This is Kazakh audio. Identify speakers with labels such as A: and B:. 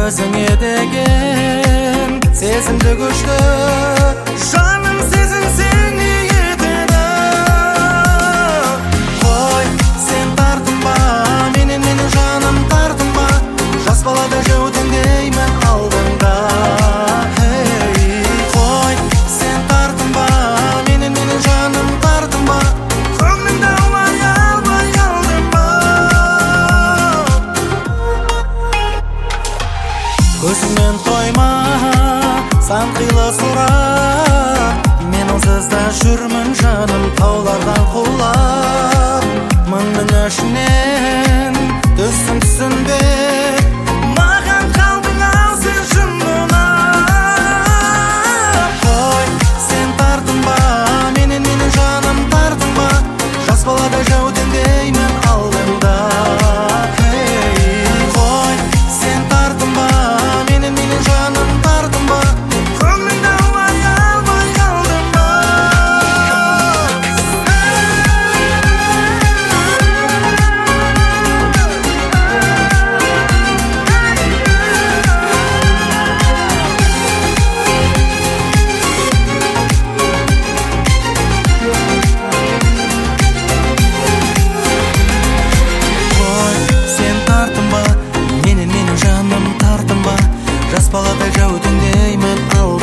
A: өзіңе деген сезімді күшті жаным сезінсең етеді. Қой, сен тартынба, менен жаным тартынба, жас балада жәуден деймін алдыңда. Қой, сен тартынба, менен жаным тартынба, көңіліңді алмай алдым ба. Көзіңмен қойма сан қилы сұрақ, мен онсыз да жүрмін жаным таулардан құлап. Мыңның ішінен түсім түсінбек, маған қалдың ау сен жындына. Қой, сен тартынба, менен жаным тартынба, жас балада жәуден деймін алдыңда. Қой, сен тартынба, менен жаным тартынба, көңіліңді алмай алдым ба. Қой, сен тартынба, менен жаным тартынба, жас балада жәуден деймін